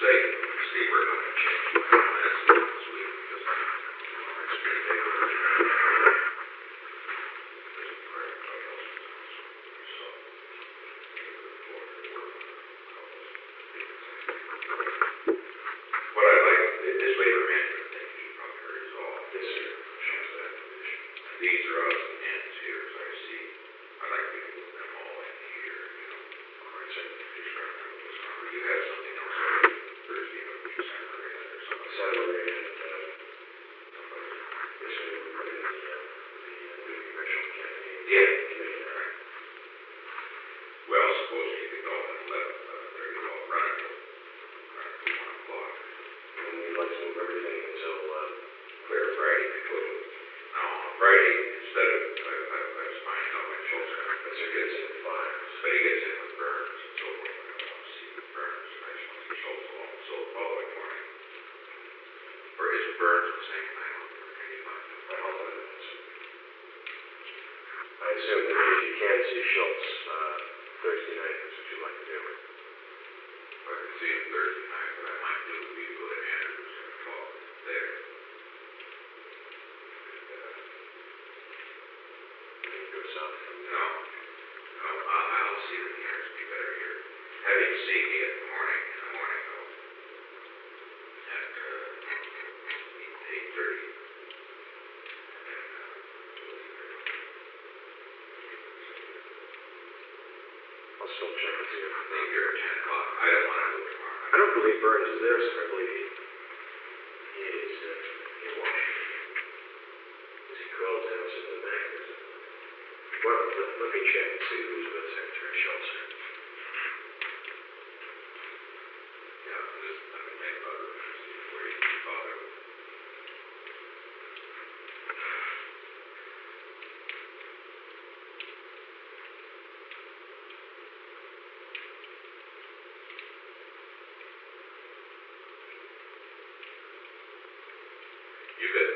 see, we're going to change my plans this week because next week they were what I like this labor management thing you probably heard is all this year shows that position. These are us and ends here as I see. I like to move them all in here, you know. Or I said just right now this number. You have something else Thursday of December or something. Saturday and this week we're putting the new congressional campaign. Yeah, right. Well, suppose you could go at 11:30, well, run it till 1 o'clock. And we'd like to move everything until Clear Friday, they could. No, on Friday, instead of, I was finding out my Schultz guy, but it gets in 5. but he gets in with Burns and so forth. I don't want to see the Burns. I just want to see Schultz alone. So the following morning, or is Burns the same night? Or can you find him? I hope that it's. I assume that if you can see Schultz Thursday night, that's what you'd like to do. I can see him Thursday night, but I might do we go to Andrews and talk there. And you go south from there. No, I'll see the Andrews be better here. Have him see me in the morning though. At 8:30. I'll still check with you. I think you're at 10 o'clock. I don't want to go tomorrow. I don't believe Burns is there, sir. I believe he is in Washington. Is he called down to the back? Well, let me check and see who's with Secretary Schultz. Yeah, just let me think about it before you bother. You could